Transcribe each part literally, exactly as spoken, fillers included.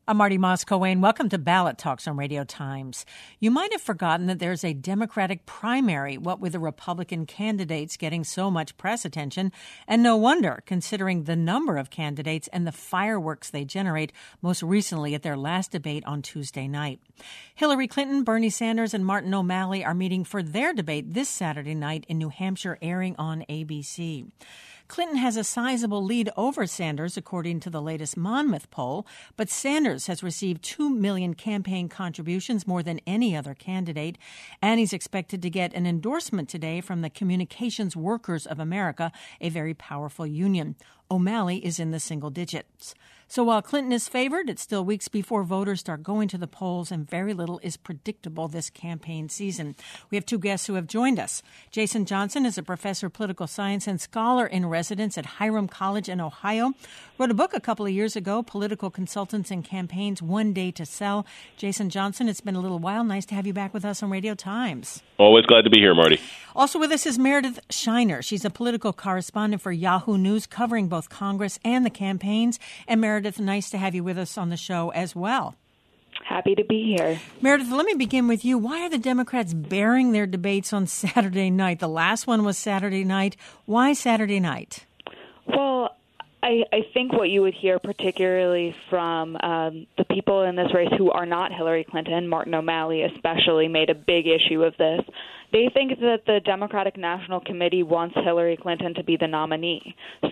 I'm Marty Moss-Coane. Welcome to Ballot Talks on Radio Times. You might have forgotten that there's a Democratic primary, what with the Republican candidates getting so much press attention. And no wonder, considering the number of candidates and the fireworks they generate, most recently at their last debate on Tuesday night. Hillary Clinton, Bernie Sanders, and Martin O'Malley are meeting for their debate this Saturday night in New Hampshire, airing on A B C. Clinton has a sizable lead over Sanders, according to the latest Monmouth poll, but Sanders has received two million campaign contributions, more than any other candidate, and he's expected to get an endorsement today from the Communications Workers of America, a very powerful union. O'Malley is in the single digits. So while Clinton is favored, it's still weeks before voters start going to the polls, and very little is predictable this campaign season. We have two guests who have joined us. Jason Johnson is a professor of political science and scholar in residence at Hiram College in Ohio. Wrote a book a couple of years ago, Political Consultants and Campaigns, One Day to Sell. Jason Johnson, it's been a little while. Nice to have you back with us on Radio Times. Always glad to be here, Marty. Also with us is Meredith Shiner. She's a political correspondent for Yahoo News, covering both Congress and the campaigns. And Meredith, nice to have you with us on the show as well. Happy to be here. Meredith, let me begin with you. Why are the Democrats bearing their debates on Saturday night? The last one was Saturday night. Why Saturday night? Well, I, I think what you would hear, particularly from um, the people in this race who are not Hillary Clinton, Martin O'Malley especially, made a big issue of this. They think that the Democratic National Committee wants Hillary Clinton to be the nominee.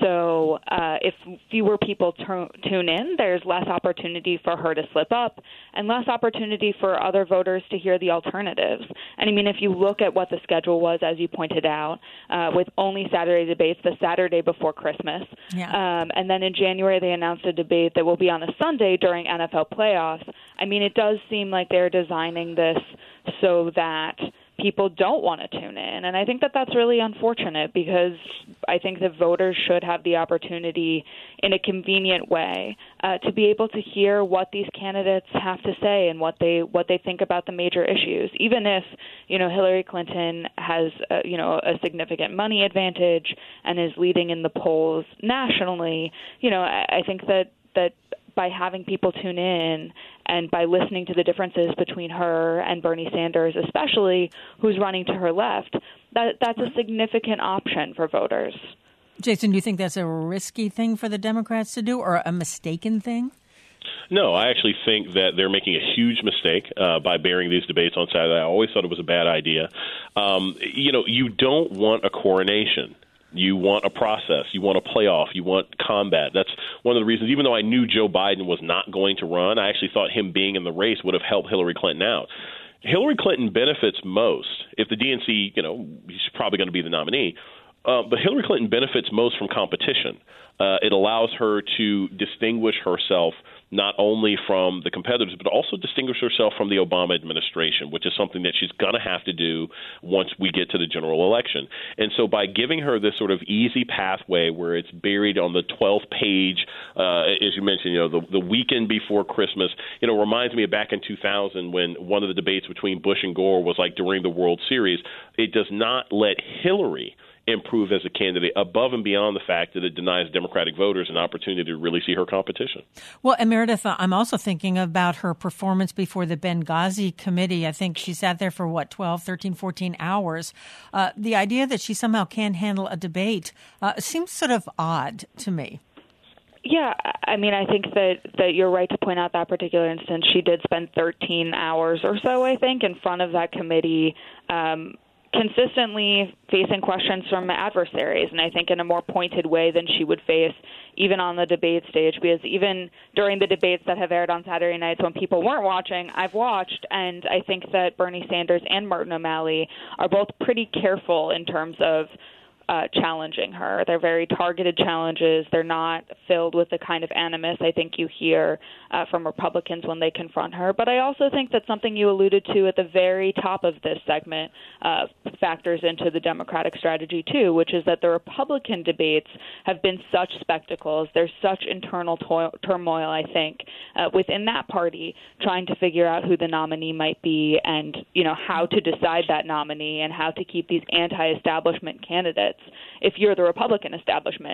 So uh, if fewer people t- tune in, there's less opportunity for her to slip up and less opportunity for other voters to hear the alternatives. And I mean, if you look at what the schedule was, as you pointed out, uh, with only Saturday debates, the Saturday before Christmas. Yeah. Um, and then in January, they announced a debate that will be on a Sunday during N F L playoffs. I mean, it does seem like they're designing this so that people don't want to tune in. And I think that that's really unfortunate, because I think that voters should have the opportunity in a convenient way uh, to be able to hear what these candidates have to say and what they what they think about the major issues. Even if, you know, Hillary Clinton has, uh, you know, a significant money advantage and is leading in the polls nationally, you know, I, I think that that by having people tune in and by listening to the differences between her and Bernie Sanders, especially who's running to her left, that that's a significant option for voters. Jason, do you think that's a risky thing for the Democrats to do, or a mistaken thing? No, I actually think that they're making a huge mistake uh, by bearing these debates on Saturday. I always thought it was a bad idea. Um, you know, you don't want a coronation. You want a process. You want a playoff. You want combat. That's one of the reasons, even though I knew Joe Biden was not going to run, I actually thought him being in the race would have helped Hillary Clinton out. Hillary Clinton benefits most if the D N C, you know, he's probably going to be the nominee. Uh, but Hillary Clinton benefits most from competition. Uh, it allows her to distinguish herself not only from the competitors, but also distinguish herself from the Obama administration, which is something that she's going to have to do once we get to the general election. And so by giving her this sort of easy pathway where it's buried on the twelfth page, uh, as you mentioned, you know, the, the weekend before Christmas, you know, reminds me of back in two thousand when one of the debates between Bush and Gore was like during the World Series. It does not let Hillary improve as a candidate above and beyond the fact that it denies Democratic voters an opportunity to really see her competition. Well, and Meredith, I'm also thinking about her performance before the Benghazi committee. I think she sat there for, what, twelve, thirteen, fourteen hours. Uh, the idea that she somehow can't handle a debate uh, seems sort of odd to me. Yeah, I mean, I think that, that you're right to point out that particular instance. She did spend thirteen hours or so, I think, in front of that committee, um, consistently facing questions from adversaries, and I think in a more pointed way than she would face even on the debate stage, because even during the debates that have aired on Saturday nights when people weren't watching, I've watched, and I think that Bernie Sanders and Martin O'Malley are both pretty careful in terms of Uh, challenging her. They're very targeted challenges. They're not filled with the kind of animus I think you hear uh, from Republicans when they confront her. But I also think that something you alluded to at the very top of this segment uh, factors into the Democratic strategy too, which is that the Republican debates have been such spectacles. There's such internal to- turmoil, I think, uh, within that party, trying to figure out who the nominee might be and, you know, how to decide that nominee and how to keep these anti-establishment candidates, if you're the Republican establishment,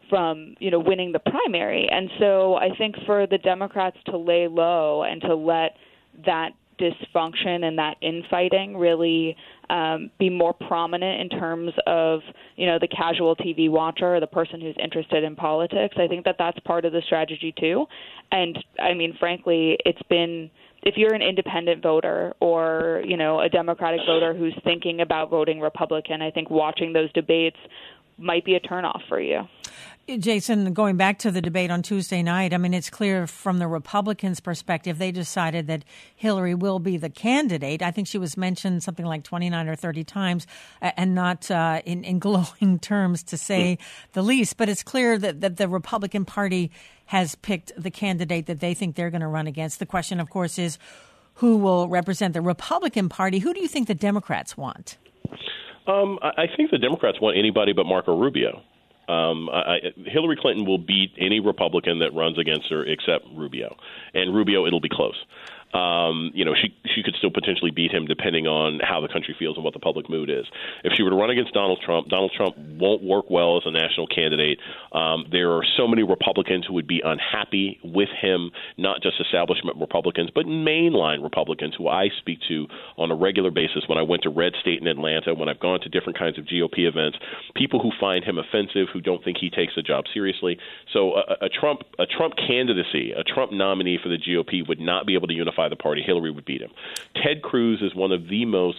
from, you know, winning the primary. And so I think for the Democrats to lay low and to let that dysfunction and that infighting really um, be more prominent in terms of, you know, the casual T V watcher or the person who's interested in politics, I think that that's part of the strategy too. And I mean, frankly, it's been, if you're an independent voter or, you know, a Democratic voter who's thinking about voting Republican, I think watching those debates might be a turnoff for you. Jason, going back to the debate on Tuesday night, I mean, it's clear from the Republicans' perspective, they decided that Hillary will be the candidate. I think she was mentioned something like twenty-nine or thirty times, and not uh, in, in glowing terms, to say the least. But it's clear that, that the Republican Party has picked the candidate that they think they're going to run against. The question, of course, is who will represent the Republican Party? Who do you think the Democrats want? Um, I think the Democrats want anybody but Marco Rubio. Um, I, Hillary Clinton will beat any Republican that runs against her except Rubio. And Rubio, it'll be close. Um, you know, she she could still potentially beat him depending on how the country feels and what the public mood is. If she were to run against Donald Trump, Donald Trump won't work well as a national candidate. Um, there are so many Republicans who would be unhappy with him, not just establishment Republicans, but mainline Republicans who I speak to on a regular basis when I went to Red State in Atlanta, when I've gone to different kinds of G O P events, people who find him offensive, who don't think he takes the job seriously. So a, a Trump a Trump candidacy, a Trump nominee for the G O P would not be able to unify the party. Hillary would beat him. Ted Cruz is one of the most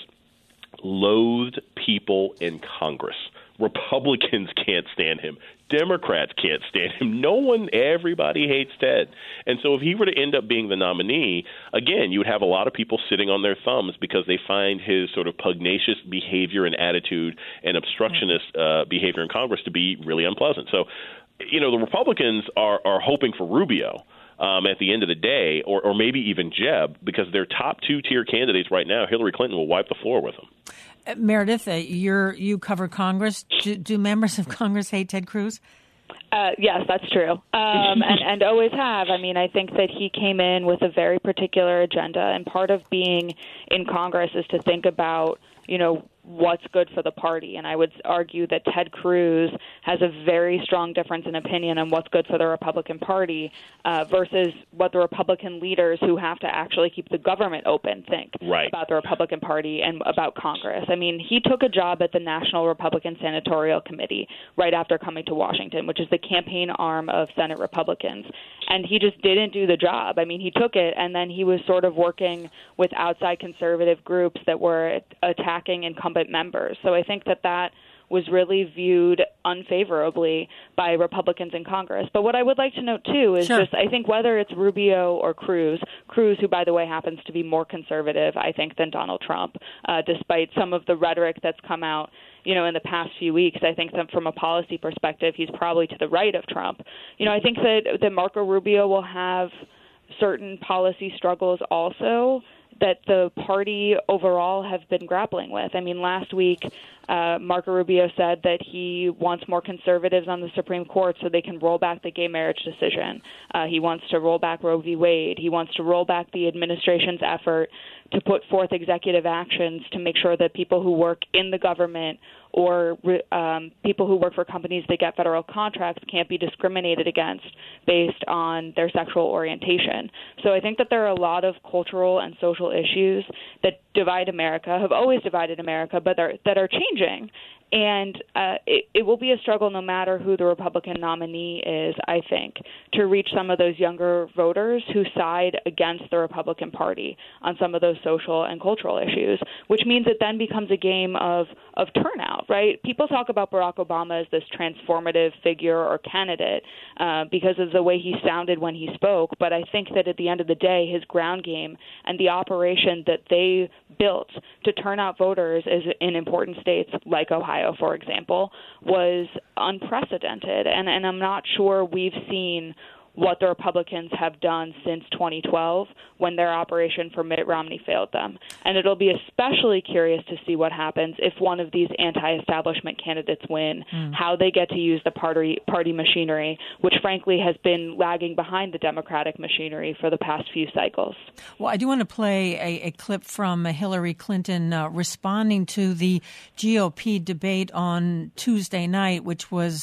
loathed people in Congress. Republicans can't stand him. Democrats can't stand him. No one, everybody hates Ted. And so if he were to end up being the nominee, again, you would have a lot of people sitting on their thumbs because they find his sort of pugnacious behavior and attitude and obstructionist uh, behavior in Congress to be really unpleasant. So, you know, the Republicans are, are hoping for Rubio. Um, at the end of the day, or, or maybe even Jeb, because their top two-tier candidates right now, Hillary Clinton will wipe the floor with them. Uh, Meredith, uh, you're, you cover Congress. Do, do members of Congress hate Ted Cruz? Uh, yes, that's true, um, and, and always have. I mean, I think that he came in with a very particular agenda, and part of being in Congress is to think about, you know, what's good for the party. And I would argue that Ted Cruz has a very strong difference in opinion on what's good for the Republican Party uh, versus what the Republican leaders who have to actually keep the government open think right. about the Republican Party and about Congress. I mean, he took a job at the National Republican Senatorial Committee right after coming to Washington, which is the campaign arm of Senate Republicans. And he just didn't do the job. I mean, he took it, and then he was sort of working with outside conservative groups that were attacking incumbent members. So I think that that was really viewed unfavorably by Republicans in Congress. But what I would like to note, too, is sure. just I think whether it's Rubio or Cruz, Cruz, who, by the way, happens to be more conservative, I think, than Donald Trump, uh, despite some of the rhetoric that's come out, you know, in the past few weeks. I think that from a policy perspective, he's probably to the right of Trump. You know, I think that, that Marco Rubio will have certain policy struggles also that the party overall have been grappling with. I mean, last week, uh, Marco Rubio said that he wants more conservatives on the Supreme Court so they can roll back the gay marriage decision. Uh, he wants to roll back Roe v. Wade. He wants to roll back the administration's effort to put forth executive actions to make sure that people who work in the government or um, people who work for companies that get federal contracts can't be discriminated against based on their sexual orientation. So I think that there are a lot of cultural and social issues that divide America, have always divided America, but are, that are changing. And uh, it, it will be a struggle no matter who the Republican nominee is, I think, to reach some of those younger voters who side against the Republican Party on some of those social and cultural issues, which means it then becomes a game of, of turnout, right? People talk about Barack Obama as this transformative figure or candidate uh, because of the way he sounded when he spoke, but I think that at the end of the day, his ground game and the operation that they built to turn out voters is in important states like Ohio, for example, was unprecedented. And, and I'm not sure we've seen what the Republicans have done since twenty twelve when their operation for Mitt Romney failed them. And it'll be especially curious to see what happens if one of these anti-establishment candidates win, mm. how they get to use the party, party machinery, which frankly has been lagging behind the Democratic machinery for the past few cycles. Well, I do want to play a, a clip from Hillary Clinton uh, responding to the G O P debate on Tuesday night, which was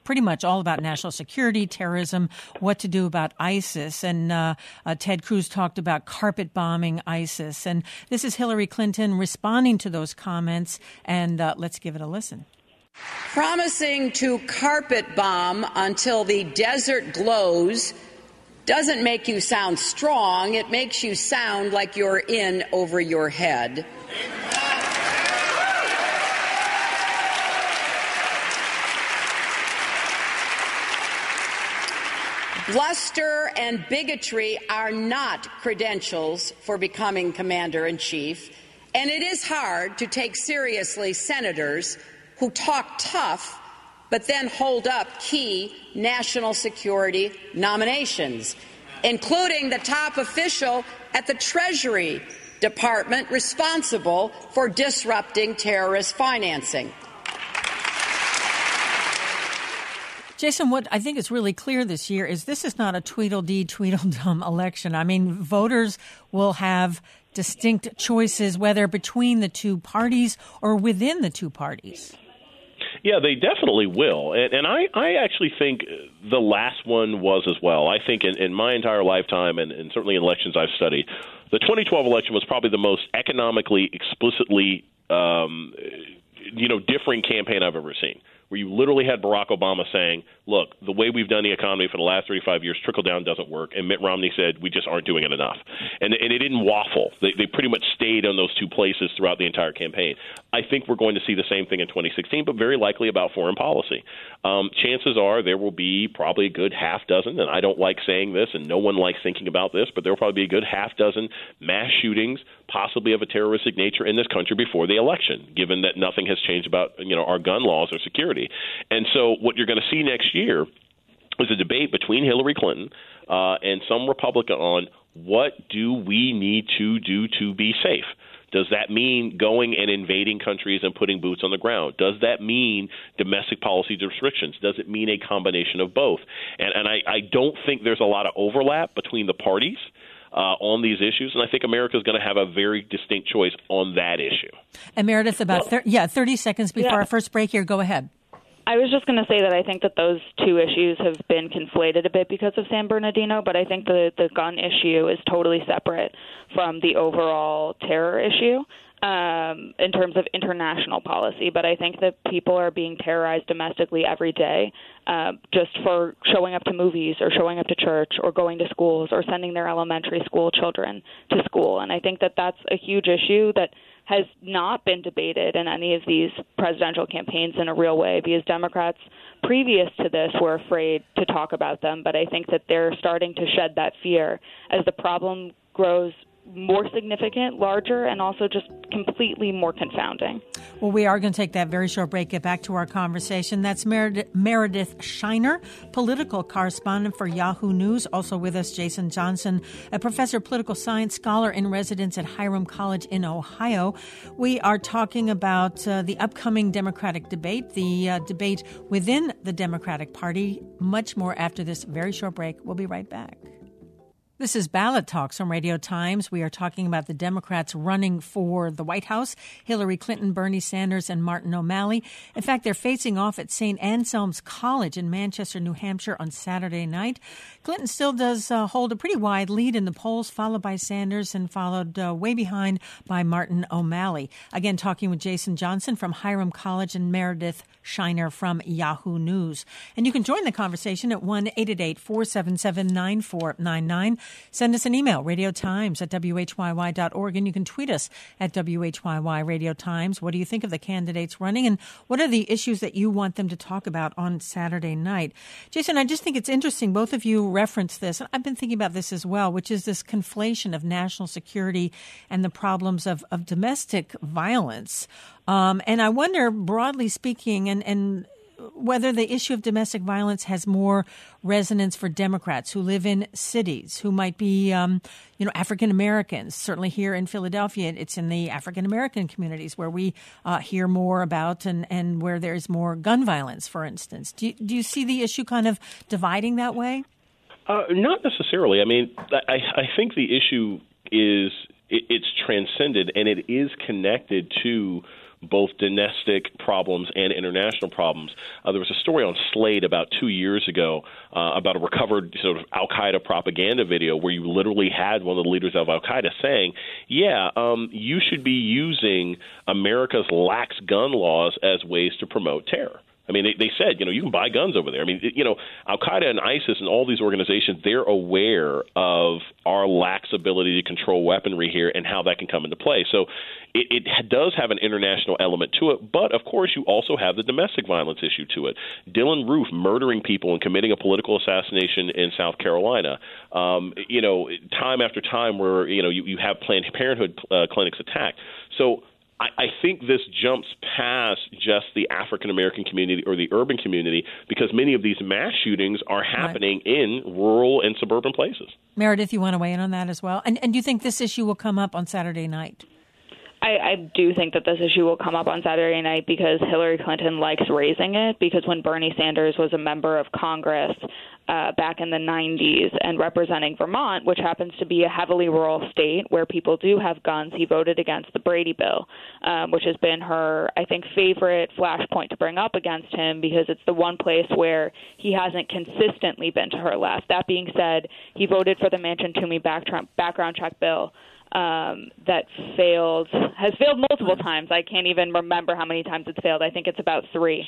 pretty much all about national security, terrorism, what to do about ISIS. And uh, uh, Ted Cruz talked about carpet bombing ISIS. And this is Hillary Clinton responding to those comments. And uh, let's give it a listen. Promising to carpet bomb until the desert glows doesn't make you sound strong. It makes you sound like you're in over your head. Bluster and bigotry are not credentials for becoming commander-in-chief, and it is hard to take seriously senators who talk tough but then hold up key national security nominations, including the top official at the Treasury Department responsible for disrupting terrorist financing. Jason, what I think is really clear this year is this is not a Tweedledee, Tweedledum election. I mean, voters will have distinct choices, whether between the two parties or within the two parties. Yeah, they definitely will. And, and I, I actually think the last one was as well. I think in, in my entire lifetime, and, and certainly in elections I've studied, the twenty twelve election was probably the most economically, explicitly, um, you know, differing campaign I've ever seen, where you literally had Barack Obama saying, look, the way we've done the economy for the last thirty-five years, trickle-down doesn't work. And Mitt Romney said, we just aren't doing it enough. And, and it didn't waffle. They, they pretty much stayed on those two places throughout the entire campaign. I think we're going to see the same thing in twenty sixteen, but very likely about foreign policy. Um, chances are there will be probably a good half dozen, and I don't like saying this, and no one likes thinking about this, but there will probably be a good half dozen mass shootings, possibly of a terroristic nature in this country before the election, given that nothing has changed about, you know, our gun laws or security. And so what you're going to see next year is a debate between Hillary Clinton uh, and some Republican on what do we need to do to be safe. Does that mean going and invading countries and putting boots on the ground? Does that mean domestic policy restrictions? Does it mean a combination of both? And, and I, I don't think there's a lot of overlap between the parties Uh, on these issues, and I think America is going to have a very distinct choice on that issue. And Meredith, about thir- yeah, thirty seconds before Yeah. our first break here. Go ahead. I was just going to say that I think that those two issues have been conflated a bit because of San Bernardino, but I think the, the gun issue is totally separate from the overall terror issue um, in terms of international policy. But I think that people are being terrorized domestically every day uh, just for showing up to movies or showing up to church or going to schools or sending their elementary school children to school. And I think that that's a huge issue that has not been debated in any of these presidential campaigns in a real way, because Democrats previous to this were afraid to talk about them. But I think that they're starting to shed that fear as the problem grows more significant, larger, and also just completely more confounding. Well, we are going to take that very short break, get back to our conversation. That's Meredith, Meredith Shiner, political correspondent for Yahoo News. Also with us, Jason Johnson, a professor of political science, scholar in residence at Hiram College in Ohio. We are talking about uh, the upcoming Democratic debate, the uh, debate within the Democratic Party. Much more after this very short break. We'll be right back. This is Ballot Talks on Radio Times. We are talking about the Democrats running for the White House, Hillary Clinton, Bernie Sanders, and Martin O'Malley. In fact, they're facing off at Saint Anselm's College in Manchester, New Hampshire on Saturday night. Clinton still does uh, hold a pretty wide lead in the polls, followed by Sanders and followed uh, way behind by Martin O'Malley. Again, talking with Jason Johnson from Hiram College and Meredith Shiner from Yahoo News. And you can join the conversation at one eight eight eight, four seven seven, nine four nine nine. Send us an email, radiotimes at W H Y Y dot org, and you can tweet us at W H Y Y Radio Times. What do you think of the candidates running, and what are the issues that you want them to talk about on Saturday night? Jason, I just think it's interesting. Both of you referenced this, and I've been thinking about this as well, which is this conflation of national security and the problems of, of domestic violence. Um, and I wonder, broadly speaking, and, and whether the issue of domestic violence has more resonance for Democrats who live in cities, who might be, um, you know, African Americans. Certainly here in Philadelphia, it's in the African American communities where we uh, hear more about and, and where there's more gun violence, for instance. Do you, do you see the issue kind of dividing that way? Uh, not necessarily. I mean, I, I think the issue is it, it's transcended, and it is connected to both domestic problems and international problems. Uh, there was a story on Slate about two years ago uh, about a recovered sort of al-Qaeda propaganda video where you literally had one of the leaders of al-Qaeda saying, yeah, um, you should be using America's lax gun laws as ways to promote terror. I mean, they, they said, you know, you can buy guns over there. I mean, you know, al-Qaeda and ISIS and all these organizations, they're aware of our lax ability to control weaponry here and how that can come into play. So it, it does have an international element to it. But, of course, you also have the domestic violence issue to it. Dylan Roof murdering people and committing a political assassination in South Carolina. Um, you know, time after time where, you know, you, you have Planned Parenthood uh, clinics attacked. So I think this jumps past just the African-American community or the urban community because many of these mass shootings are happening right. in rural and suburban places. Meredith, you want to weigh in on that as well? And, and do you think this issue will come up on Saturday night? I, I do think that this issue will come up on Saturday night because Hillary Clinton likes raising it, because when Bernie Sanders was a member of Congress uh, back in the nineties and representing Vermont, which happens to be a heavily rural state where people do have guns, he voted against the Brady bill, um, which has been her, I think, favorite flashpoint to bring up against him because it's the one place where he hasn't consistently been to her left. That being said, he voted for the Manchin-Toomey background check bill. Um, that failed, has failed multiple times. I can't even remember how many times it's failed. I think it's about three.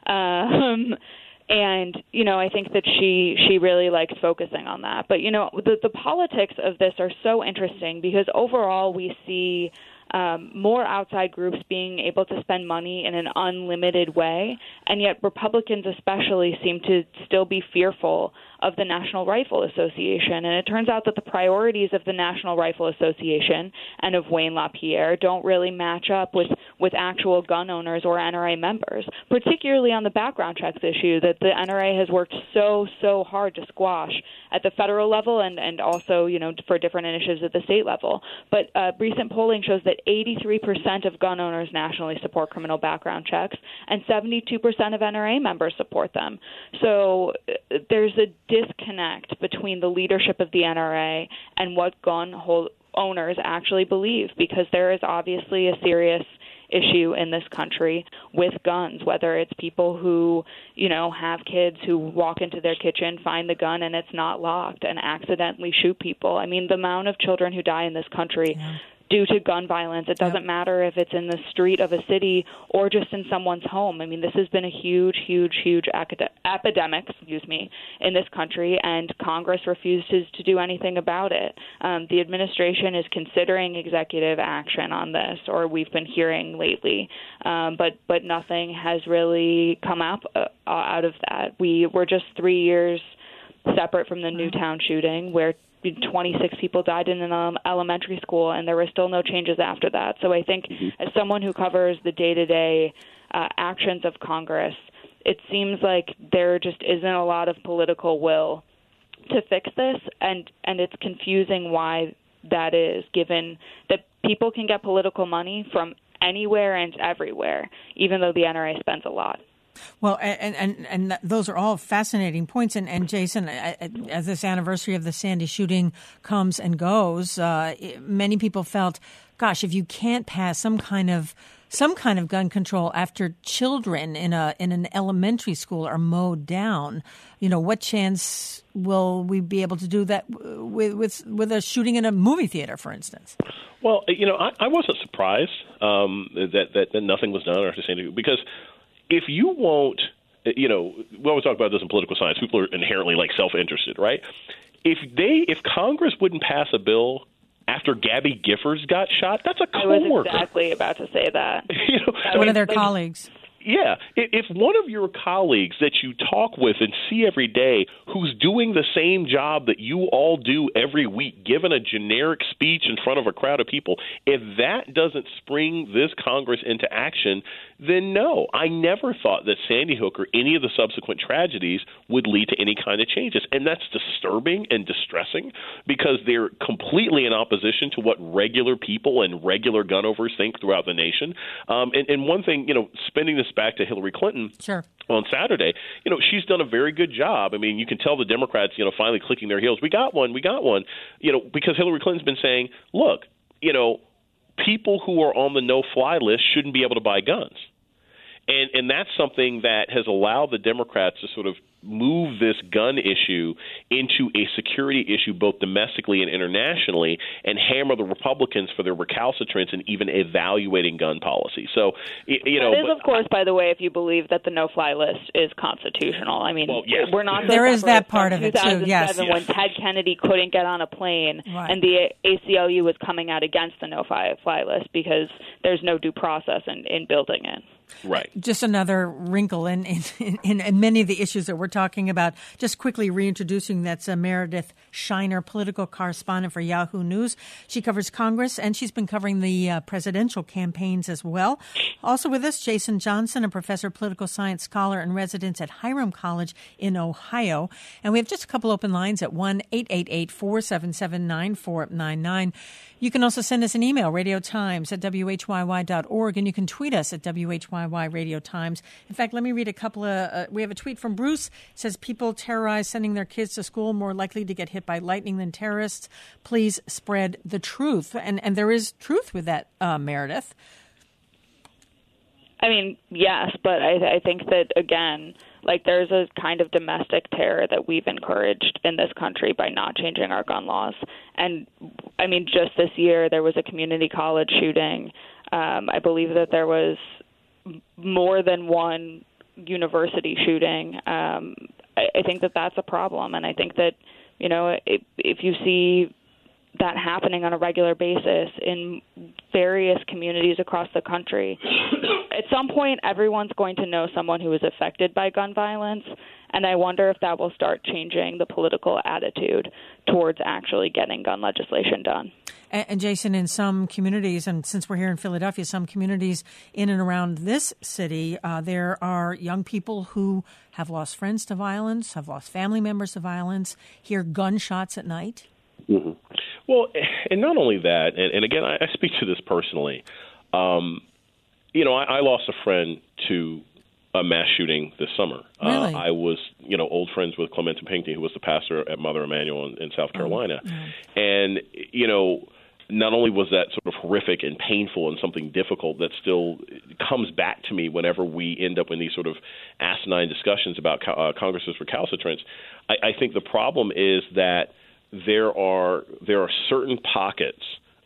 Um, and, you know, I think that she she really likes focusing on that. But, you know, the, the politics of this are so interesting because overall we see um, more outside groups being able to spend money in an unlimited way, and yet Republicans especially seem to still be fearful of the National Rifle Association. And it turns out that the priorities of the National Rifle Association and of Wayne LaPierre don't really match up with, with actual gun owners or N R A members, particularly on the background checks issue that the N R A has worked so, so hard to squash at the federal level and, and also, you know, for different initiatives at the state level. But uh, recent polling shows that eighty-three percent of gun owners nationally support criminal background checks, and seventy-two percent of N R A members support them. So uh, there's a disconnect between the leadership of the N R A and what gun hold- owners actually believe, because there is obviously a serious issue in this country with guns, whether it's people who, you know, have kids who walk into their kitchen, find the gun and it's not locked and accidentally shoot people. I mean, the amount of children who die in this country yeah. due to gun violence, it doesn't yep. matter if it's in the street of a city or just in someone's home. I mean, this has been a huge, huge, huge acad- epidemic, excuse me, in this country, and Congress refuses to do anything about it. Um, the administration is considering executive action on this, or we've been hearing lately, um, but but nothing has really come up uh, out of that. We were just three years separate from the Newtown shooting, where twenty-six people died in an um, elementary school, and there were still no changes after that. So I think mm-hmm. as someone who covers the day-to-day uh, actions of Congress, it seems like there just isn't a lot of political will to fix this, and, and it's confusing why that is, given that people can get political money from anywhere and everywhere, even though the N R A spends a lot. Well, and, and and those are all fascinating points. And, and Jason, as this anniversary of the Sandy shooting comes and goes, uh, many people felt, gosh, if you can't pass some kind of some kind of gun control after children in a in an elementary school are mowed down, you know, what chance will we be able to do that with with, with a shooting in a movie theater, for instance? Well, you know, I, I wasn't surprised um, that, that that nothing was done after Sandy, because if you won't, you know, we always talk about this in political science. People are inherently like self-interested, right? If they, if Congress wouldn't pass a bill after Gabby Giffords got shot, that's a coworker. I was exactly about to say that. you know, one mean, of their like, colleagues. Yeah. If one of your colleagues that you talk with and see every day who's doing the same job that you all do every week, given a generic speech in front of a crowd of people, if that doesn't spring this Congress into action, then no, I never thought that Sandy Hook or any of the subsequent tragedies would lead to any kind of changes. And that's disturbing and distressing because they're completely in opposition to what regular people and regular gun owners think throughout the nation. Um, and, and one thing, you know, spending this back to Hillary Clinton sure. on Saturday, you know, she's done a very good job. I mean, you can tell the Democrats, you know, finally clicking their heels. We got one. We got one, you know, because Hillary Clinton's been saying, look, you know, people who are on the no-fly list shouldn't be able to buy guns. And and that's something that has allowed the Democrats to sort of move this gun issue into a security issue both domestically and internationally, and hammer the Republicans for their recalcitrance in even evaluating gun policy. So, you know, that is, but, of course, by the way, if you believe that the no-fly list is constitutional. I mean, well, yes. we're not so there is that part from of it too. Yes, when yes. Ted Kennedy couldn't get on a plane, right. and the A C L U was coming out against the no-fly list because there's no due process in, in building it. Right. Just another wrinkle in, in, in, in many of the issues that we're talking about. Just quickly reintroducing, that's uh, Meredith Shiner, political correspondent for Yahoo News. She covers Congress, and she's been covering the uh, presidential campaigns as well. Also with us, Jason Johnson, a professor, political science scholar and resident at Hiram College in Ohio. And we have just a couple open lines at one eight eight eight, four seven seven, nine four nine nine. You can also send us an email, radio times at w h y y dot org, and you can tweet us at W H Y Y Radio Times. In fact, let me read a couple of, uh, we have a tweet from Bruce. It says, people terrorize sending their kids to school, more likely to get hit by lightning than terrorists. Please spread the truth. And, and there is truth with that, uh, Meredith. I mean, yes, but I, I think that, again, like there's a kind of domestic terror that we've encouraged in this country by not changing our gun laws. And, I mean, just this year there was a community college shooting. Um, I believe that there was more than one university shooting. Um, I, I think that that's a problem. And I think that, you know, if, if you see that happening on a regular basis in various communities across the country, at some point everyone's going to know someone who is affected by gun violence, and I wonder if that will start changing the political attitude towards actually getting gun legislation done. And, and Jason, in some communities, and since we're here in Philadelphia, some communities in and around this city, uh, there are young people who have lost friends to violence, have lost family members to violence, hear gunshots at night. Mm-hmm. Well, and not only that, and, and again, I, I speak to this personally. Um, you know, I, I lost a friend to a mass shooting this summer. Really? Uh, I was, you know, old friends with Clementa Pinckney, who was the pastor at Mother Emanuel in, in South Carolina. Oh, yeah. And, you know, not only was that sort of horrific and painful and something difficult that still comes back to me whenever we end up in these sort of asinine discussions about uh, Congress's recalcitrance, I, I think the problem is that there are there are certain pockets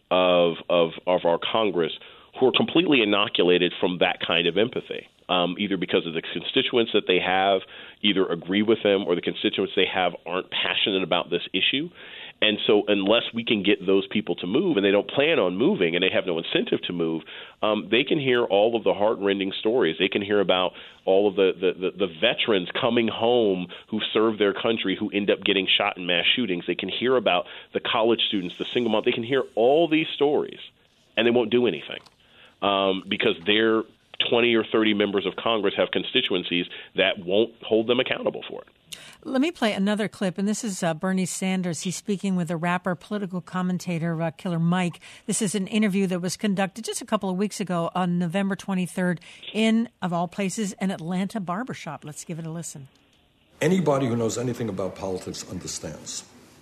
of of of our Congress who are completely inoculated from that kind of empathy, um, either because of the constituents that they have either agree with them or the constituents they have aren't passionate about this issue. And so unless we can get those people to move, and they don't plan on moving and they have no incentive to move, um, they can hear all of the heart-rending stories. They can hear about all of the, the, the, the veterans coming home who served their country who end up getting shot in mass shootings. They can hear about the college students, the single mom. They can hear all these stories, and they won't do anything um, because their twenty or thirty members of Congress have constituencies that won't hold them accountable for it. Let me play another clip, and this is uh, Bernie Sanders. He's speaking with a rapper, political commentator, uh, Killer Mike. This is an interview that was conducted just a couple of weeks ago on November twenty-third in, of all places, an Atlanta barbershop. Let's give it a listen. Anybody who knows anything about politics understands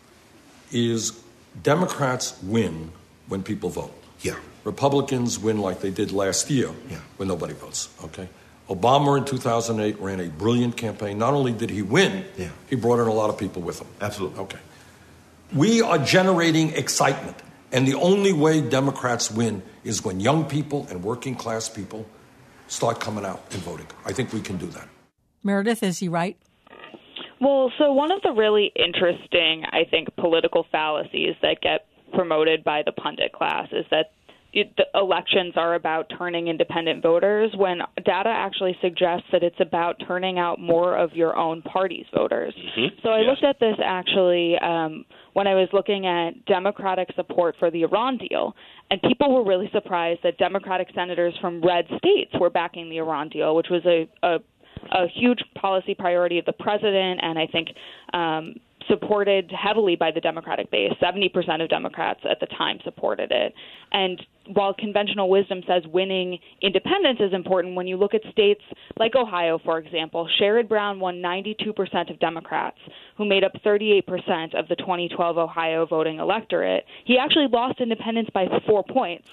is Democrats win when people vote. Yeah. Republicans win like they did last year yeah. when nobody votes, okay? Obama in two thousand eight ran a brilliant campaign. Not only did he win, yeah. he brought in a lot of people with him. Absolutely. Okay. We are generating excitement, and the only way Democrats win is when young people and working class people start coming out and voting. I think we can do that. Meredith, is he right? Well, so one of the really interesting, I think, political fallacies that get promoted by the pundit class is that the elections are about turning independent voters, when data actually suggests that it's about turning out more of your own party's voters. Mm-hmm. So I yes. looked at this actually um, when I was looking at Democratic support for the Iran deal, and people were really surprised that Democratic senators from red states were backing the Iran deal, which was a, a, a huge policy priority of the president, and I think um, supported heavily by the Democratic base. seventy percent of Democrats at the time supported it. And while conventional wisdom says winning independents is important, when you look at states like Ohio, for example, Sherrod Brown won ninety-two percent of Democrats, who made up thirty-eight percent of the twenty twelve Ohio voting electorate. He actually lost independents by four points. Huh.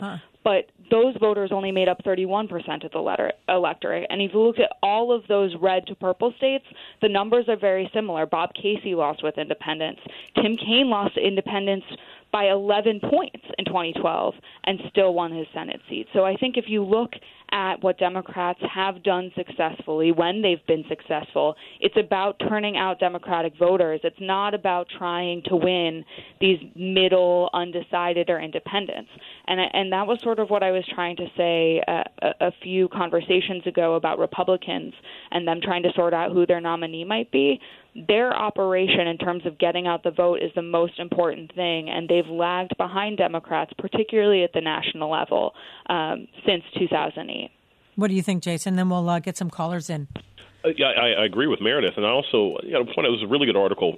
but those voters only made up thirty-one percent of the letter, electorate. And if you look at all of those red to purple states, the numbers are very similar. Bob Casey lost with independents. Tim Kaine lost to independents by eleven points in twenty twelve and still won his Senate seat. So I think if you look at what Democrats have done successfully when they've been successful, it's about turning out Democratic voters. It's not about trying to win these middle, undecided, or independents. And and that was sort of what I was trying to say uh, a, a few conversations ago about Republicans and them trying to sort out who their nominee might be. Their operation in terms of getting out the vote is the most important thing, and they've lagged behind Democrats, particularly at the national level, um, since two thousand eight. What do you think, Jason? Then we'll uh, get some callers in. Uh, yeah, I, I agree with Meredith, and I also, you know, point, it was a really good article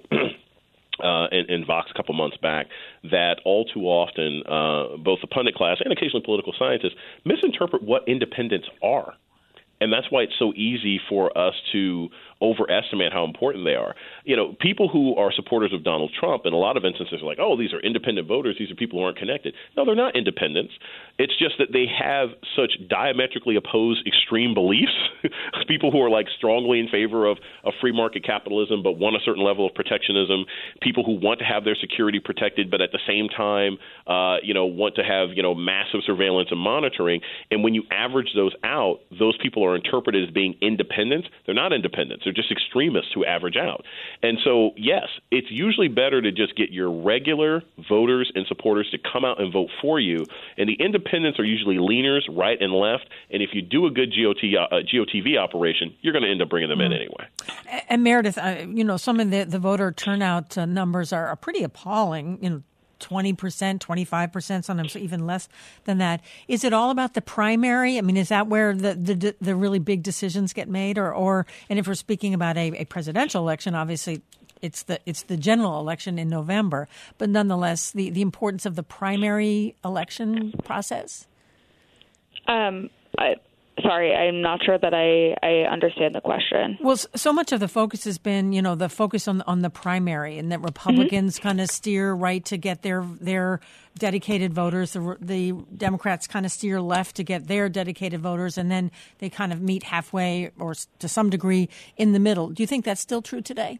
uh, in, in Vox a couple months back that all too often uh, both the pundit class and occasionally political scientists misinterpret what independents are. And that's why it's so easy for us to overestimate how important they are. You know, people who are supporters of Donald Trump in a lot of instances are like, oh, these are independent voters. These are people who aren't connected. No, they're not independents. It's just that they have such diametrically opposed extreme beliefs. People who are like strongly in favor of, of free market capitalism but want a certain level of protectionism. People who want to have their security protected but at the same time, uh, you know, want to have, you know, massive surveillance and monitoring. And when you average those out, those people are interpreted as being independents. They're not independents. They're just extremists who average out. And so, yes, it's usually better to just get your regular voters and supporters to come out and vote for you. And the independents are usually leaners, right and left. And if you do a good G O T, uh, G O T V operation, you're going to end up bringing them mm. in anyway. And, and Meredith, uh, you know, some of the, the voter turnout uh, numbers are, are pretty appalling, you know, twenty percent, twenty-five percent, sometimes even less than that. Is it all about the primary? I mean, is that where the the, the really big decisions get made? Or, or and if we're speaking about a, a presidential election, obviously it's the it's the general election in November. But nonetheless, the, the importance of the primary election process? Um, I, sorry, I'm not sure that I, I understand the question. Well, so much of the focus has been, you know, the focus on on the primary, and that Republicans mm-hmm. kind of steer right to get their their dedicated voters. The, the Democrats kind of steer left to get their dedicated voters, and then they kind of meet halfway or to some degree in the middle. Do you think that's still true today?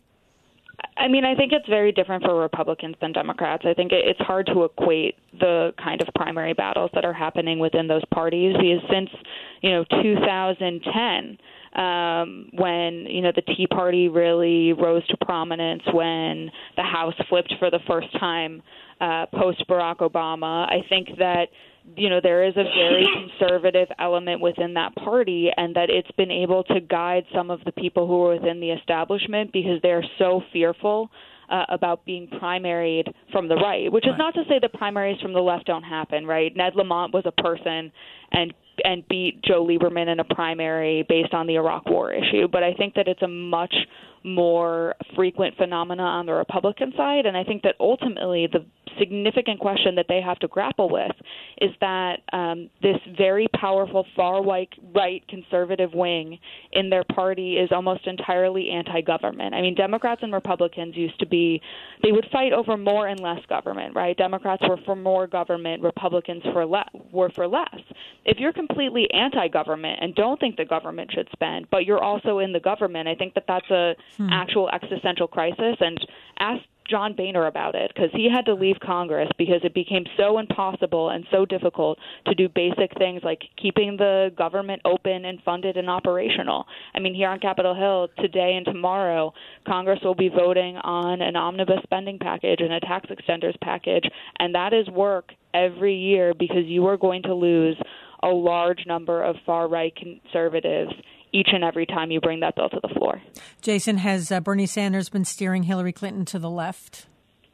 I mean, I think it's very different for Republicans than Democrats. I think it's hard to equate the kind of primary battles that are happening within those parties, because since, you know, two thousand ten, um, when, you know, the Tea Party really rose to prominence, when the House flipped for the first time uh, post-Barack Obama, I think that, you know, there is a very conservative element within that party, and that it's been able to guide some of the people who are within the establishment because they're so fearful uh, about being primaried from the right, which is right. Not to say that primaries from the left don't happen, right? Ned Lamont was a person and and beat Joe Lieberman in a primary based on the Iraq War issue. But I think that it's a much more frequent phenomena on the Republican side, and I think that ultimately the significant question that they have to grapple with is that um, this very powerful far-right right conservative wing in their party is almost entirely anti-government. I mean, Democrats and Republicans used to be, they would fight over more and less government, right? Democrats were for more government, Republicans for le- were for less. If you're completely anti-government and don't think the government should spend, but you're also in the government, I think that that's a hmm. actual existential crisis. And ask John Boehner about it, because he had to leave Congress because it became so impossible and so difficult to do basic things like keeping the government open and funded and operational. I mean, here on Capitol Hill today and tomorrow, Congress will be voting on an omnibus spending package and a tax extenders package, and that is work every year because you are going to lose a large number of far-right conservatives each and every time you bring that bill to the floor. Jason, has uh, Bernie Sanders been steering Hillary Clinton to the left?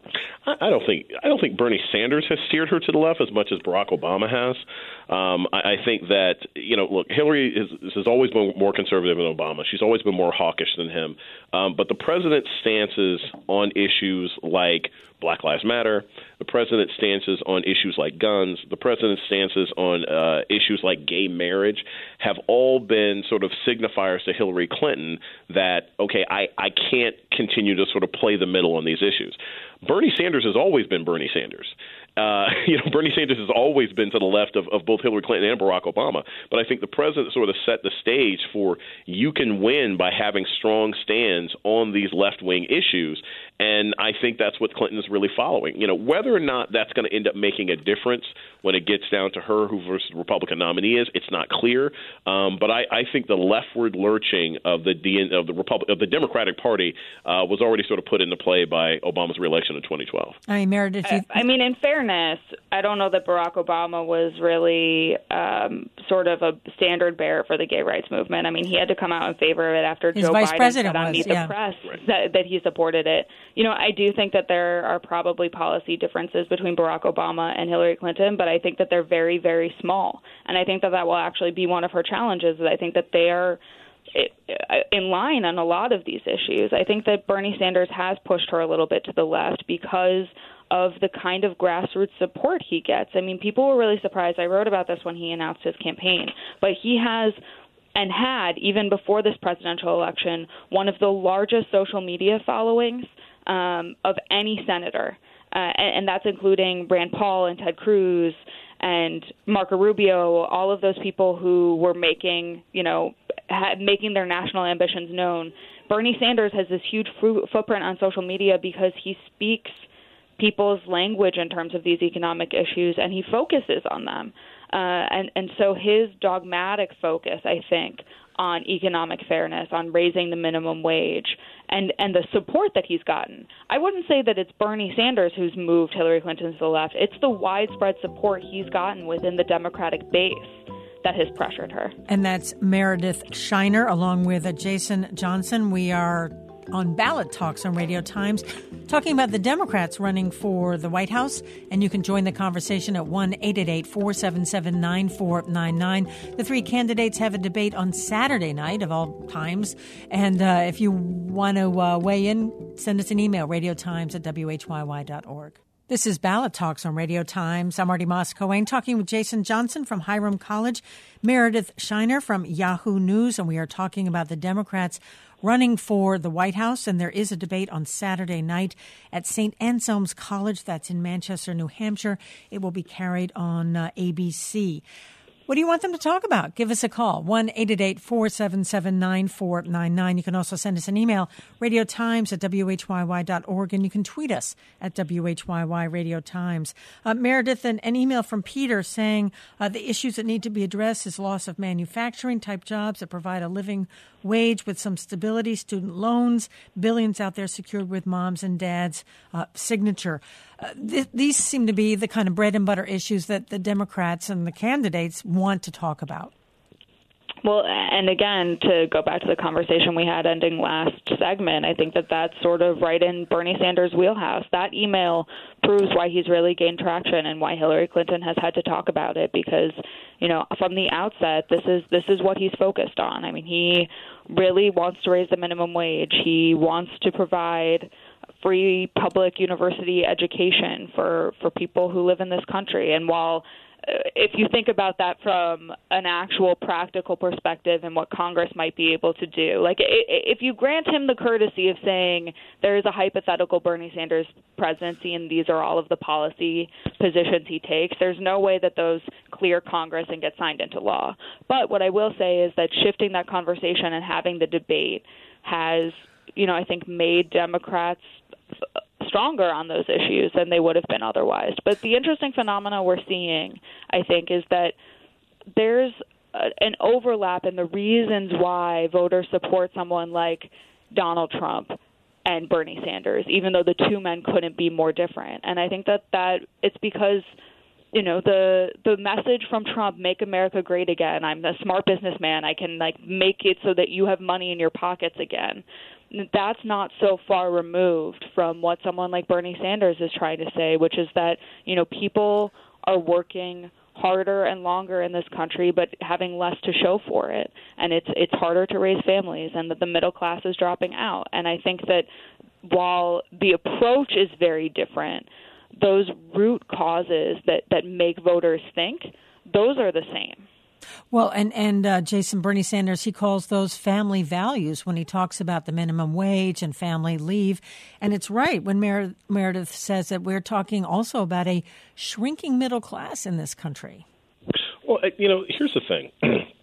I don't think I don't think Bernie Sanders has steered her to the left as much as Barack Obama has. Um, I, I think that, you know, look, Hillary is, has always been more conservative than Obama. She's always been more hawkish than him. Um, but the president's stances on issues like Black Lives Matter, the president's stances on issues like guns, the president's stances on uh, issues like gay marriage have all been sort of signifiers to Hillary Clinton that, okay, I, I can't continue to sort of play the middle on these issues. Bernie Sanders has always been Bernie Sanders. Uh, you know, Bernie Sanders has always been to the left of, of both Hillary Clinton and Barack Obama. But I think the president sort of set the stage for you can win by having strong stands on these left-wing issues. And I think that's what Clinton is really following. You know, whether or not that's going to end up making a difference when it gets down to her who versus the Republican nominee is, it's not clear. Um, but I, I think the leftward lurching of the D- of the Republic of the Democratic Party uh, was already sort of put into play by Obama's reelection in twenty twelve. I mean, Meredith, you- I, I mean, in fairness, I don't know that Barack Obama was really um, sort of a standard bearer for the gay rights movement. I mean, he had to come out in favor of it after His Joe vice Biden president said on was, Meet yeah. the Press Right. that, that he supported it. You know, I do think that there are probably policy differences between Barack Obama and Hillary Clinton, but I think that they're very, very small. And I think that that will actually be one of her challenges. Is I think that they are in line on a lot of these issues. I think that Bernie Sanders has pushed her a little bit to the left because of the kind of grassroots support he gets. I mean, people were really surprised. I wrote about this when he announced his campaign, but he has and had, even before this presidential election, one of the largest social media followings um, of any senator. Uh, and, and that's including Rand Paul and Ted Cruz and Marco Rubio, all of those people who were making, you know, ha- making their national ambitions known. Bernie Sanders has this huge fru- footprint on social media because he speaks people's language in terms of these economic issues, and he focuses on them. Uh, and, and so his dogmatic focus, I think, on economic fairness, on raising the minimum wage, and, and the support that he's gotten. I wouldn't say that it's Bernie Sanders who's moved Hillary Clinton to the left. It's the widespread support he's gotten within the Democratic base that has pressured her. And that's Meredith Shiner along with uh, Jason Johnson. We are on Ballot Talks on Radio Times, talking about the Democrats running for the White House. And you can join the conversation at one eight eight eight, four seven seven, nine four nine nine. The three candidates have a debate on Saturday night of all times. And uh, if you want to uh, weigh in, send us an email, radiotimes at w h y y dot org. This is Ballot Talks on Radio Times. I'm Marty Moss-Coane, talking with Jason Johnson from Hiram College, Meredith Shiner from Yahoo News, and we are talking about the Democrats running for the White House, and there is a debate on Saturday night at Saint Anselm's College. That's in Manchester, New Hampshire. It will be carried on uh, A B C. What do you want them to talk about? Give us a call, one eight eight eight, four seven seven, nine four nine nine. You can also send us an email, radiotimes at w h y y dot org, and you can tweet us at W H Y Y Radio Times. Uh, Meredith, an, an email from Peter saying uh, the issues that need to be addressed is loss of manufacturing-type jobs that provide a living wage with some stability, student loans, billions out there secured with moms and dads' uh, signature. Uh, th- these seem to be the kind of bread and butter issues that the Democrats and the candidates want to talk about. Well, and again, to go back to the conversation we had ending last segment, I think that that's sort of right in Bernie Sanders' wheelhouse. That email proves why he's really gained traction and why Hillary Clinton has had to talk about it because, you know, from the outset, this is this is what he's focused on. I mean, he really wants to raise the minimum wage. He wants to provide free public university education for, for people who live in this country. And while if you think about that from an actual practical perspective and what Congress might be able to do, like if you grant him the courtesy of saying there is a hypothetical Bernie Sanders presidency and these are all of the policy positions he takes, there's no way that those clear Congress and get signed into law. But what I will say is that shifting that conversation and having the debate has, you know, I think made Democrats stronger on those issues than they would have been otherwise. But the interesting phenomena we're seeing, I think, is that there's a, an overlap in the reasons why voters support someone like Donald Trump and Bernie Sanders, even though the two men couldn't be more different. And I think that, that it's because, you know, the the message from Trump, make America great again, I'm a smart businessman, I can, like, make it so that you have money in your pockets again. That's not so far removed from what someone like Bernie Sanders is trying to say, which is that, you know, people are working harder and longer in this country, but having less to show for it. And it's it's harder to raise families, and that the middle class is dropping out. And I think that while the approach is very different, those root causes that, that make voters think, those are the same. Well, and, and uh, Jason, Bernie Sanders, he calls those family values when he talks about the minimum wage and family leave. And it's right when Mer- Meredith says that we're talking also about a shrinking middle class in this country. Well, you know, here's the thing.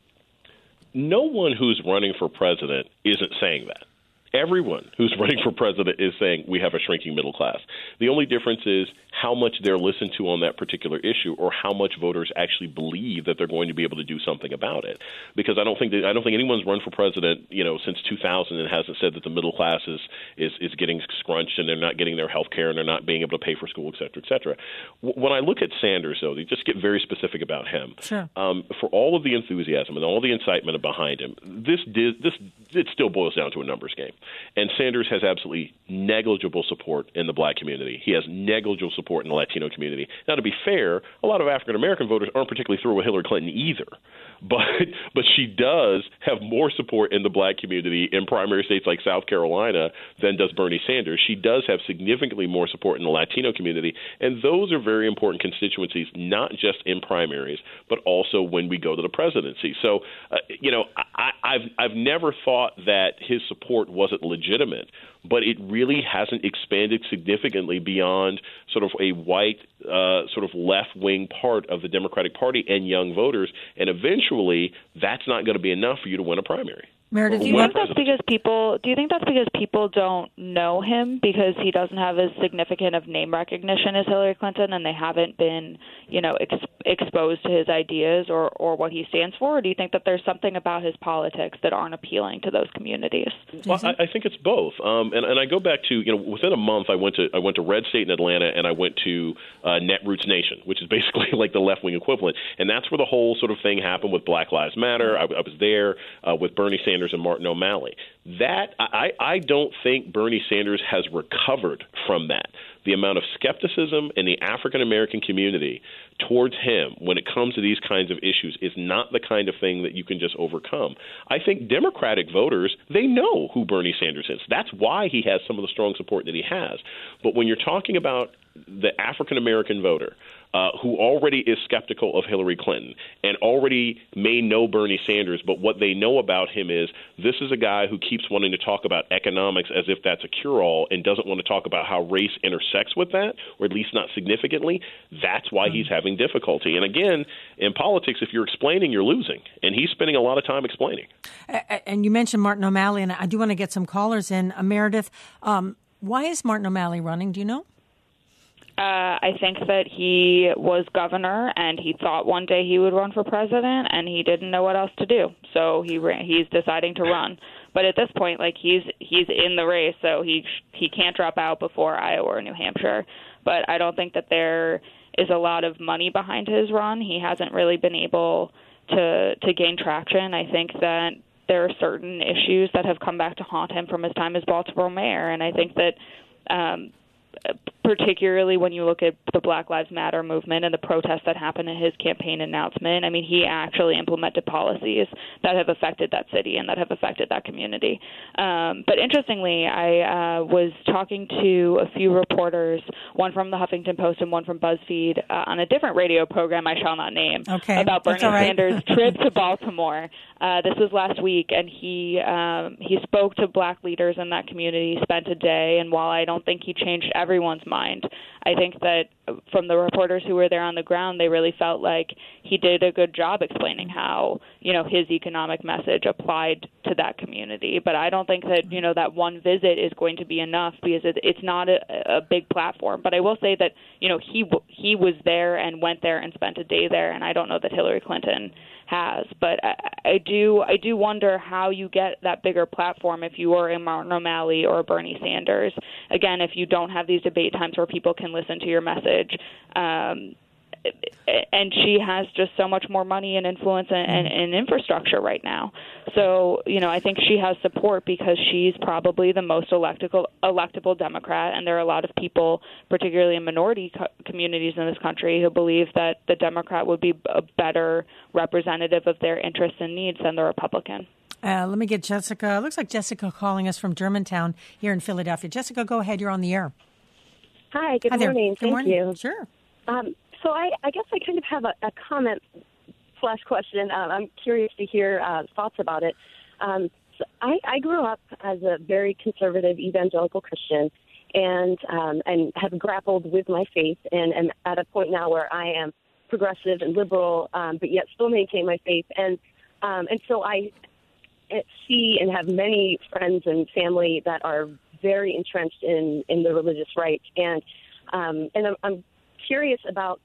No one who's running for president isn't saying that. Everyone who's running for president is saying we have a shrinking middle class. The only difference is how much they're listened to on that particular issue, or how much voters actually believe that they're going to be able to do something about it. Because I don't think that I don't think anyone's run for president, you know, since two thousand and hasn't said that the middle class is is, is getting scrunched and they're not getting their health care and they're not being able to pay for school, et cetera, et cetera. When I look at Sanders, though, they just get very specific about him. Sure. Um, for all of the enthusiasm and all the incitement behind him, this did, this it still boils down to a numbers game. And Sanders has absolutely negligible support in the black community. He has negligible support in the Latino community. Now, to be fair, a lot of African-American voters aren't particularly through with Hillary Clinton either. But but she does have more support in the black community in primary states like South Carolina than does Bernie Sanders. She does have significantly more support in the Latino community, and those are very important constituencies, not just in primaries, but also when we go to the presidency. So, uh, you know, I, I've I've never thought that his support wasn't legitimate, but it really hasn't expanded significantly beyond sort of a white, uh, sort of left-wing part of the Democratic Party and young voters, and eventually that's not going to be enough for you to win a primary. Meredith, do you think that's because people? Do you think that's because people don't know him because he doesn't have as significant of name recognition as Hillary Clinton, and they haven't been, you know, ex- exposed to his ideas or, or what he stands for? Or do you think that there's something about his politics that aren't appealing to those communities? Well, I, I think it's both, um, and, and I go back to you know within a month I went to I went to Red State in Atlanta and I went to uh, Netroots Nation, which is basically like the left wing equivalent, and that's where the whole sort of thing happened with Black Lives Matter. I, I was there uh, with Bernie Sanders and Martin O'Malley. That I, I don't think Bernie Sanders has recovered from that. The amount of skepticism in the African American community towards him when it comes to these kinds of issues is not the kind of thing that you can just overcome. I think Democratic voters, they know who Bernie Sanders is. That's why he has some of the strong support that he has. But when you're talking about the African American voter, Uh, who already is skeptical of Hillary Clinton and already may know Bernie Sanders, but what they know about him is this is a guy who keeps wanting to talk about economics as if that's a cure-all and doesn't want to talk about how race intersects with that, or at least not significantly. That's why he's having difficulty. And again, in politics, if you're explaining, you're losing. And he's spending a lot of time explaining. And you mentioned Martin O'Malley, and I do want to get some callers in. Uh, Meredith, um, why is Martin O'Malley running? Do you know? Uh, I think that he was governor and he thought one day he would run for president and he didn't know what else to do. So he ran, he's deciding to run. But at this point, like he's he's in the race, so he he can't drop out before Iowa or New Hampshire. But I don't think that there is a lot of money behind his run. He hasn't really been able to to gain traction. I think that there are certain issues that have come back to haunt him from his time as Baltimore mayor, and I think that um, particularly when you look at the Black Lives Matter movement and the protests that happened in his campaign announcement, I mean, he actually implemented policies that have affected that city and that have affected that community. Um, but interestingly, I uh, was talking to a few reporters, one from the Huffington Post and one from BuzzFeed, uh, on a different radio program I shall not name, okay, about Bernie right. Sanders' trip to Baltimore. Uh, this was last week, and he um, he spoke to black leaders in that community, spent a day, and while I don't think he changed everyone's mind, I think that from the reporters who were there on the ground, they really felt like he did a good job explaining how, you know, his economic message applied to that community. But I don't think that, you know, that one visit is going to be enough because it, it's not a, a big platform. But I will say that, you know, he he was there and went there and spent a day there, and I don't know that Hillary Clinton has. But I, I do I do wonder how you get that bigger platform if you are a Martin O'Malley or a Bernie Sanders. Again, if you don't have these debate times where people can listen to your message. Um, and she has just so much more money and influence and, and, and infrastructure right now. So, you know, I think she has support because she's probably the most electable, electable Democrat, and there are a lot of people, particularly in minority co- communities in this country, who believe that the Democrat would be a better representative of their interests and needs than the Republican. Uh, let me get Jessica. It looks like Jessica calling us from Germantown here in Philadelphia. Jessica, go ahead. You're on the air. Hi, good Hi morning. Good Thank morning. you. Sure. Um, so I, I guess I kind of have a, a comment slash question. Um, I'm curious to hear uh, thoughts about it. Um, so I, I grew up as a very conservative evangelical Christian, and um, and have grappled with my faith, and am at a point now where I am progressive and liberal, um, but yet still maintain my faith. And um, and so I see and have many friends and family that are very entrenched in, in the religious right. And um, and I'm, I'm curious about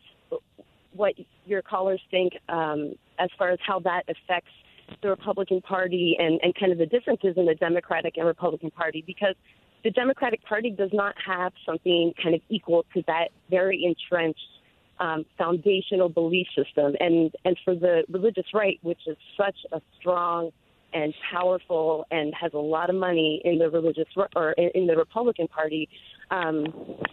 what your callers think um, as far as how that affects the Republican Party and, and kind of the differences in the Democratic and Republican Party, because the Democratic Party does not have something kind of equal to that very entrenched um, foundational belief system. And, and for the religious right, which is such a strong and powerful and has a lot of money in the religious or in the Republican Party, um,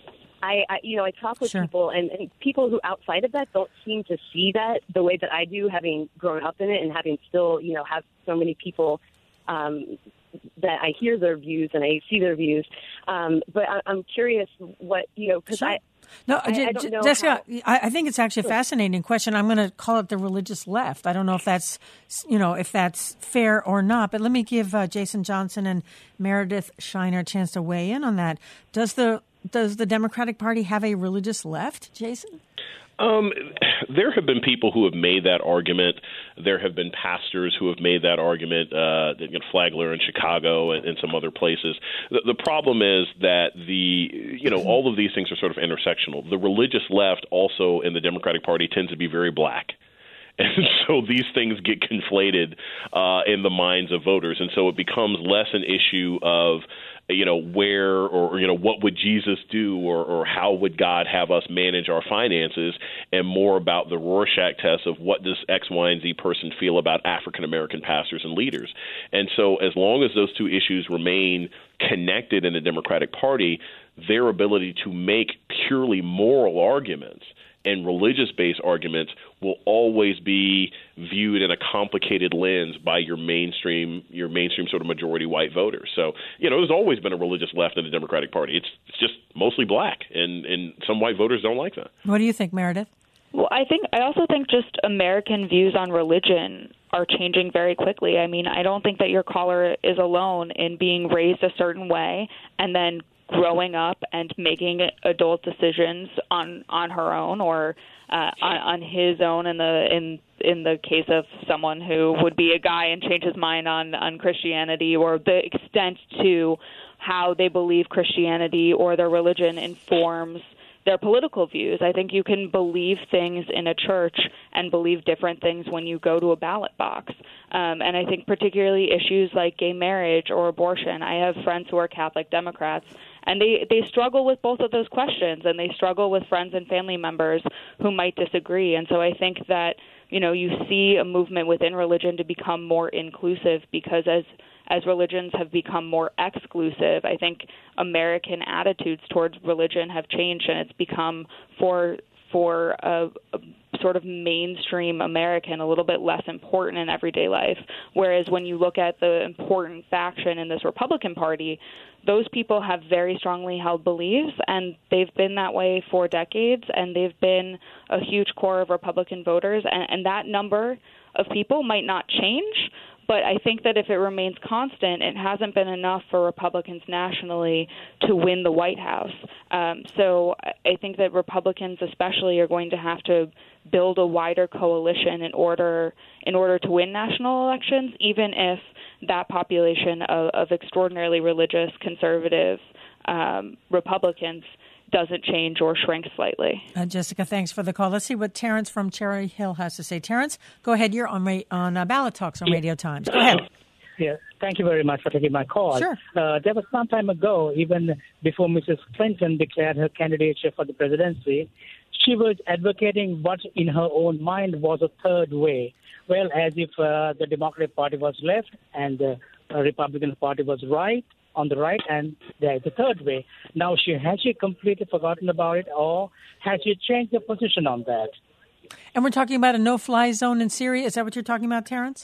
I, I, you know, I talk with sure. people, and, and people who outside of that don't seem to see that the way that I do, having grown up in it and having still, you know, have so many people um, that I hear their views and I see their views. Um, but I, I'm curious what, you know, because sure. I. No, I, J- I don't know Jessica, how... I think it's actually a fascinating question. I'm going to call it the religious left. I don't know if that's, you know, if that's fair or not, but let me give uh, Jason Johnson and Meredith Shiner a chance to weigh in on that. Does the Does the Democratic Party have a religious left, Jason? Um, there have been people who have made that argument. There have been pastors who have made that argument, uh, you know, Flagler in Chicago and, and some other places. The, the problem is that the, you know, all of these things are sort of intersectional. The religious left also in the Democratic Party tends to be very black. And so these things get conflated uh, in the minds of voters. And so it becomes less an issue of, you know, where or, you know, what would Jesus do or, or how would God have us manage our finances, and more about the Rorschach test of what does X, Y, and Z person feel about African-American pastors and leaders. And so as long as those two issues remain connected in the Democratic Party, their ability to make purely moral arguments and religious-based arguments will always be viewed in a complicated lens by your mainstream, your mainstream sort of majority white voters. So, you know, there's always been a religious left in the Democratic Party. It's, it's just mostly black, and, and some white voters don't like that. What do you think, Meredith? Well, I think I also think just American views on religion are changing very quickly. I mean, I don't think that your caller is alone in being raised a certain way and then growing up and making adult decisions on, on her own or uh, on, on his own in the in in the case of someone who would be a guy and change his mind on, on Christianity, or the extent to how they believe Christianity or their religion informs their political views. I think you can believe things in a church and believe different things when you go to a ballot box. Um, and I think particularly issues like gay marriage or abortion. I have friends who are Catholic Democrats, and they, they struggle with both of those questions, and they struggle with friends and family members who might disagree. And so I think that, you know, you see a movement within religion to become more inclusive, because as as religions have become more exclusive, I think American attitudes towards religion have changed, and it's become for for a, a sort of mainstream American a little bit less important in everyday life. Whereas when you look at the important faction in this Republican Party, those people have very strongly held beliefs, and they've been that way for decades, and they've been a huge core of Republican voters, and, and that number of people might not change. But I think that if it remains constant, it hasn't been enough for Republicans nationally to win the White House. Um, so I think that Republicans especially are going to have to build a wider coalition in order in order to win national elections, even if that population of, of extraordinarily religious, conservative um, Republicans doesn't change or shrink slightly. Uh, Jessica, thanks for the call. Let's see what Terrence from Cherry Hill has to say. Terrence, go ahead. You're on ra- on uh, Ballot Talks on yeah. Radio Times. Go ahead. Yeah, thank you very much for taking my call. Sure. Uh, there was some time ago, even before Missus Clinton declared her candidature for the presidency, she was advocating what in her own mind was a third way. Well, as if uh, the Democratic Party was left and the uh, Republican Party was right, on the right, and there's the third way. Now, she has she completely forgotten about it, or has she changed her position on that? And we're talking about a no-fly zone in Syria. Is that what you're talking about, Terrence?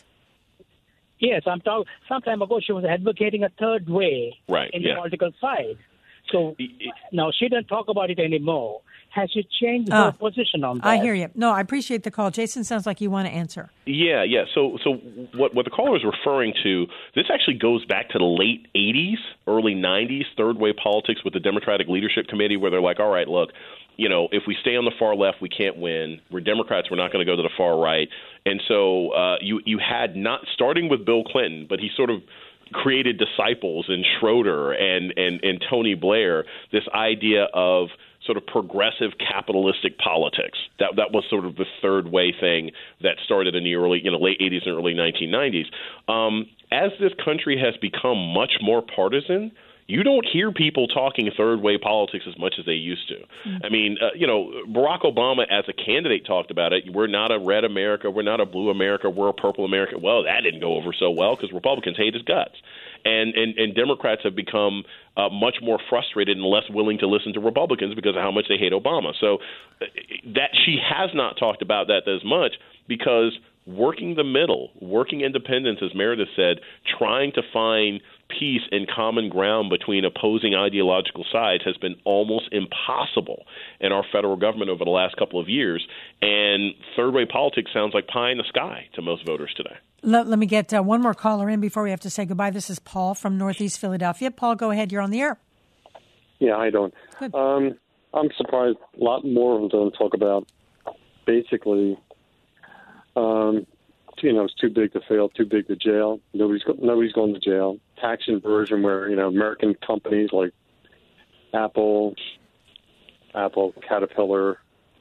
Yes, I'm talking. Some time ago, she was advocating a third way right, in yeah. the political side. So now she doesn't talk about it anymore. Has she changed uh, her position on that? I hear you. No, I appreciate the call. Jason, sounds like you want to answer. Yeah, yeah. So, so what what the caller is referring to, this actually goes back to the late eighties, early nineties, third way politics with the Democratic Leadership Committee, where they're like, all right, look, you know, if we stay on the far left, we can't win. We're Democrats. We're not going to go to the far right. And so uh, you you had not starting with Bill Clinton, but he sort of created disciples in Schroeder and and and Tony Blair. This idea of sort of progressive capitalistic politics. That that was sort of the third way thing that started in the early, you know, late eighties and early nineteen nineties. Um, as this country has become much more partisan, you don't hear people talking third way politics as much as they used to. Mm-hmm. I mean, uh, you know, Barack Obama as a candidate talked about it. We're not a red America. We're not a blue America. We're a purple America. Well, that didn't go over so well because Republicans hate his guts. And, and, and Democrats have become uh, much more frustrated and less willing to listen to Republicans because of how much they hate Obama. So uh, that she has not talked about that as much because working the middle, working independence, as Meredith said, trying to find peace and common ground between opposing ideological sides has been almost impossible in our federal government over the last couple of years. And third-way politics sounds like pie in the sky to most voters today. Let, let me get uh, one more caller in before we have to say goodbye. This is Paul from Northeast Philadelphia. Paul, go ahead. You're on the air. Yeah, how you doing? Good. Um, I'm surprised a lot more of them don't talk about basically, um, you know, it's too big to fail, too big to jail. Nobody's go- nobody's going to jail. Tax inversion where, you know, American companies like Apple, Apple, Caterpillar,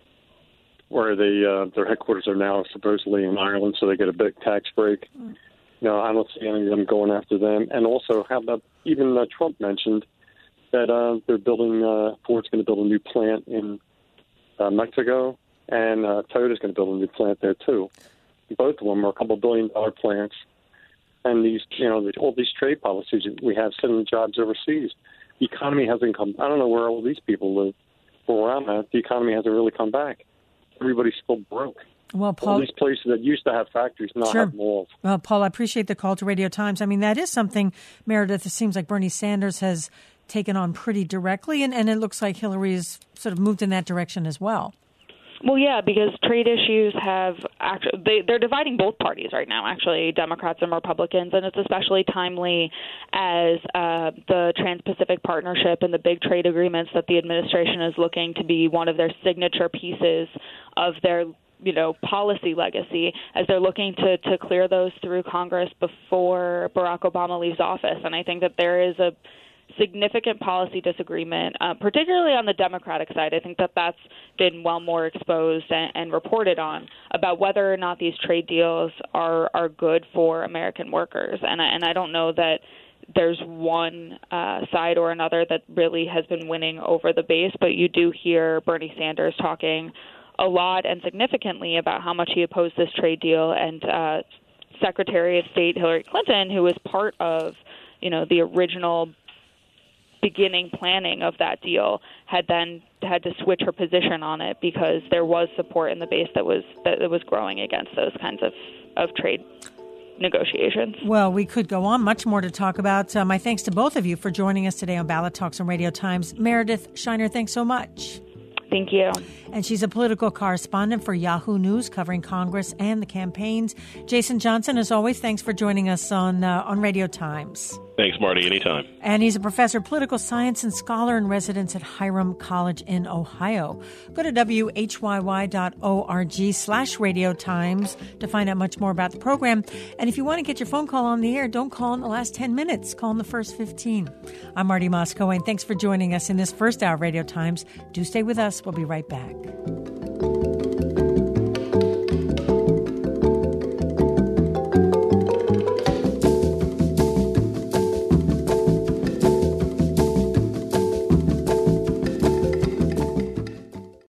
where they uh, their headquarters are now supposedly in Ireland, so they get a big tax break. Mm. No, I don't see any of them going after them. And also, how about even uh, Trump mentioned that uh, they're building, uh, Ford's going to build a new plant in uh, Mexico, and uh, Toyota's going to build a new plant there too. Both of them are a couple billion dollar plants. And these, you know, all these trade policies we have sending jobs overseas. The economy hasn't come. I don't know where all these people live. But where I'm at, the economy hasn't really come back. Everybody's still broke. Well, Paul, all these places that used to have factories now sure. have malls. Well, Paul, I appreciate the call to Radio Times. I mean, that is something, Meredith, it seems like Bernie Sanders has taken on pretty directly, and, and it looks like Hillary's sort of moved in that direction as well. Well, yeah, because trade issues have actually they, they're dividing both parties right now, actually, Democrats and Republicans, and it's especially timely as uh, the Trans-Pacific Partnership and the big trade agreements that the administration is looking to be one of their signature pieces of their you know, policy legacy, as they're looking to, to clear those through Congress before Barack Obama leaves office. And I think that there is a significant policy disagreement, uh, particularly on the Democratic side. I think that that's been well more exposed and, and reported on about whether or not these trade deals are, are good for American workers. And I, and I don't know that there's one uh, side or another that really has been winning over the base, but you do hear Bernie Sanders talking a lot and significantly about how much he opposed this trade deal, and uh, Secretary of State Hillary Clinton, who was part of, you know, the original beginning planning of that deal, had then had to switch her position on it because there was support in the base that was that was growing against those kinds of, of trade negotiations. Well, we could go on. Much more to talk about. Uh, my thanks to both of you for joining us today on Ballot Talks on Radio Times. Meredith Shiner, thanks so much. Thank you. And she's a political correspondent for Yahoo News, covering Congress and the campaigns. Jason Johnson, as always, thanks for joining us on uh, on Radio Times. Thanks, Marty. Anytime. And he's a professor of political science and scholar in residence at Hiram College in Ohio. Go to W H Y Y dot org slash Radio Times to find out much more about the program. And if you want to get your phone call on the air, don't call in the last ten minutes. Call in the first fifteen. I'm Marty Moscow, and thanks for joining us in this first hour of Radio Times. Do stay with us. We'll be right back.